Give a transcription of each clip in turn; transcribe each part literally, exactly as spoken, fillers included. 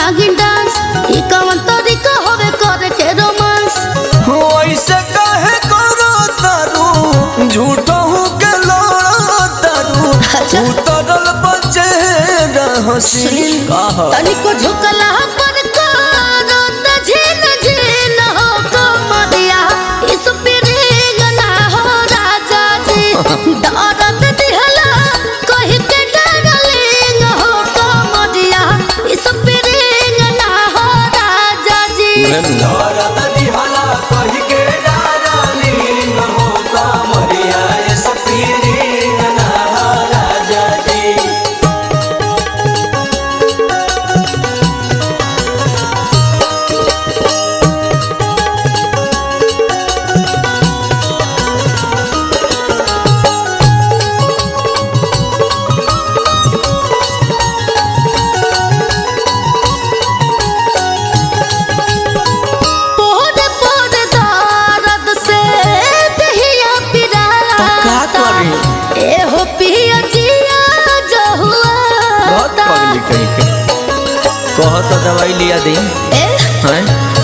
नागिन डांस ई कौन तरीका होवे करे के रोमांस हो ऐसे काहे करो तारू झूठो के लोड़ा तारू उतरल बचे रहसी कहा तनिको झुकला पर करो त झील झील हो कमरिया इस पिरेग ना हो राजा जी दर्द दिहला कहि के डरलिंग हो कमरिया इस पिरेग ना हो राजा जी दर्द दिहला कहि के डरलिंग हो कमरिया इस पिरेग ना हो राजा जी कह तो दवाई लिया दी हैं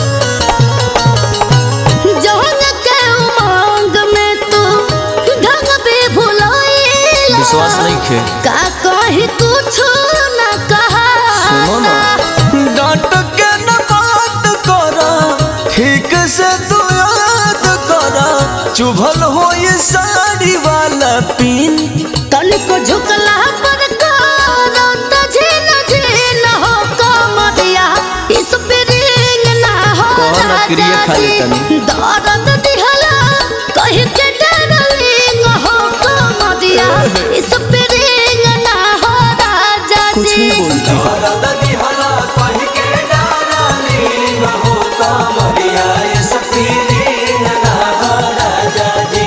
जवन के उमंग में तू ढंग पे भुलाइला विश्वास नहीं खे का कहि कुछ न कहा सुनो ना डांट के न बात करा ठीक से तू याद करा चुभल हो ये साड़ी वाला पिन तनिको झुकला पर करो त झील झील हो कमरिया इस पिरिंग ना हो क्रिया खा ले तनी दर्द दिहला कहि के डरलिंग हो कमरिया इस पिरिंग ना हो राजा जी दर्द दिहला कहि के डरलिंग हो कमरिया इस पिरिंग ना हो राजा जी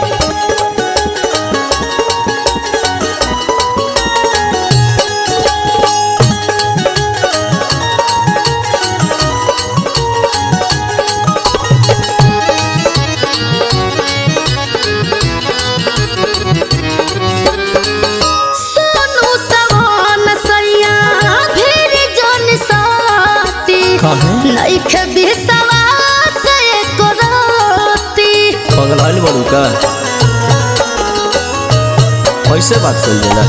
नइखे विश्वास एको राती पागल हाल बड़ू का कैसे बात कर लेला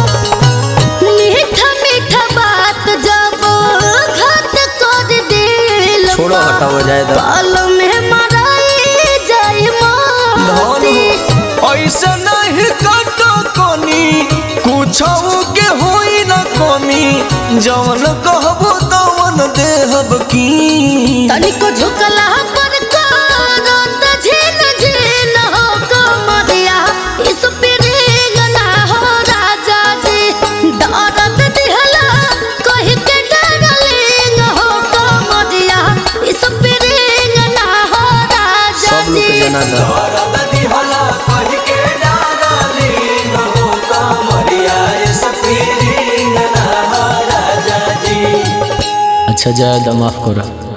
मीठा मीठा बात जब घात कर दिल छोड़ो हटाओ जाए दा बाल में मराई जाई मोती ऐसे नहीं काटो कोनी कुछ के होई न कमी जवन कहबो तवन देहब की तनिको झुकला पर करो त झील झील हो कमरिया इस पिरेग ना हो राजा जी दर्द दिहला कहि के डरलिंग हो कमरिया इस पिरेग ना हो राजा सब लोग जी जना दर्द दिहला कहि के डरलिंग हो कमरिया इस पिरेग ना हो राजा जी अच्छा जायदा माफ करो।